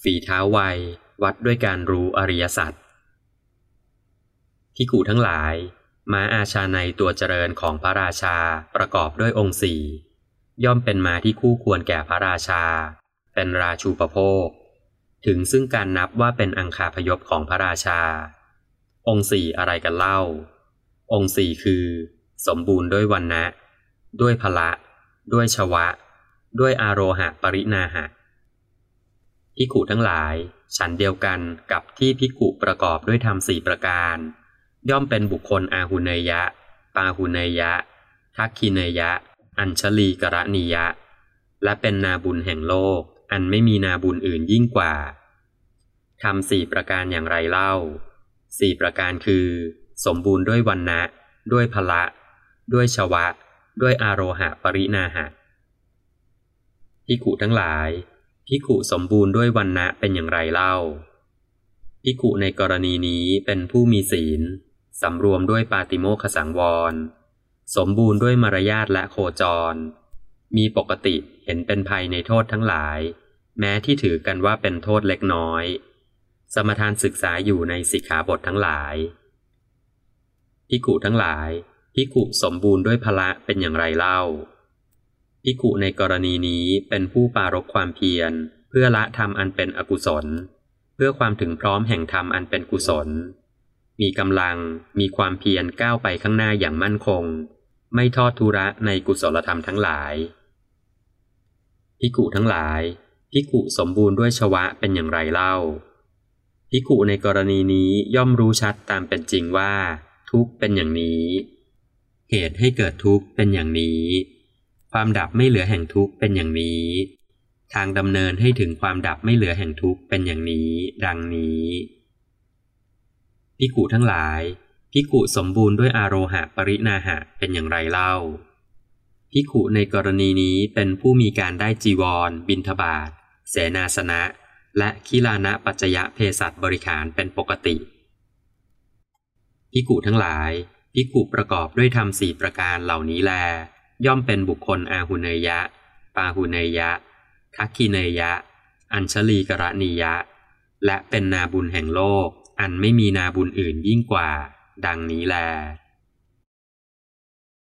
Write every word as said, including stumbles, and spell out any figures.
ฝีเท้าไววัดด้วยการรู้อริยสัจภิกขุทั้งหลายม้าอาชาในตัวเจริญของพระราชาประกอบด้วยองค์สี่ย่อมเป็นม้าที่คู่ควรแก่พระราชาเป็นราชูปโภคถึงซึ่งการนับว่าเป็นอังคาพยพของพระราชาองค์สี่อะไรกันเล่าองค์สี่คือสมบูรณ์ด้วยวรรณะด้วยพละด้วยชวะด้วยอาโรหะปรินาหะภิกขุทั้งหลายฉันเดียวกันกับที่ภิกขุประกอบด้วยธรรมสี่ประการย่อมเป็นบุคคลอาหุเนยะปาหุเนยะทักขิเนยะอัญชลีกรณียะและเป็นนาบุญแห่งโลกอันไม่มีนาบุญอื่นยิ่งกว่าทำสี่ประการอย่างไรเล่าสี่ประการคือสมบูรณ์ด้วยวรรณะด้วยพละด้วยชวะด้วยอาโรหะปรินาหะภิกขุทั้งหลายภิกขุสมบูรณ์ด้วยวรรณะเป็นอย่างไรเล่าภิกขุในกรณีนี้เป็นผู้มีศีลสำรวมด้วยปาติโมกขสังวรสมบูรณ์ด้วยมารยาทและโคจรมีปกติเห็นเป็นภัยในโทษทั้งหลายแม้ที่ถือกันว่าเป็นโทษเล็กน้อยสมทานศึกษาอยู่ในสิกขาบททั้งหลายภิกขุทั้งหลายภิกขุสมบูรณ์ด้วยพละเป็นอย่างไรเล่าภิกขุในกรณีนี้เป็นผู้ปรารภความเพียรเพื่อละธรรมอันเป็นอกุศลเพื่อความถึงพร้อมแห่งธรรมอันเป็นกุศลมีกำลังมีความเพียรก้าวไปข้างหน้าอย่างมั่นคงไม่ทอดทุระในกุศลธรรมทั้งหลายภิกขุทั้งหลายภิกขุสมบูรณ์ด้วยชวะเป็นอย่างไรเล่าภิกขุในกรณีนี้ย่อมรู้ชัดตามเป็นจริงว่าทุกข์เป็นอย่างนี้เหตุให้เกิดทุกข์เป็นอย่างนี้ความดับไม่เหลือแห่งทุกข์เป็นอย่างนี้ทางดำเนินให้ถึงความดับไม่เหลือแห่งทุกข์เป็นอย่างนี้ดังนี้ภิกขุทั้งหลายภิกขุสมบูรณ์ด้วยอาโรหะปรินาหะเป็นอย่างไรเล่าภิกขุในกรณีนี้เป็นผู้มีการได้จีวรบิณฑบาตเสนาสนะและคิลานะปัจจยะเภสัชบริขารเป็นปกติภิกขุทั้งหลายภิกขุประกอบด้วยธรรมสี่ประการเหล่านี้แลย่อมเป็นบุคคลอาหุเนยะปาหุเนยะทักขิเนยะอัญชลีกรณียะและเป็นนาบุญแห่งโลกอันไม่มีนาบุญอื่นยิ่งกว่าดังนี้แล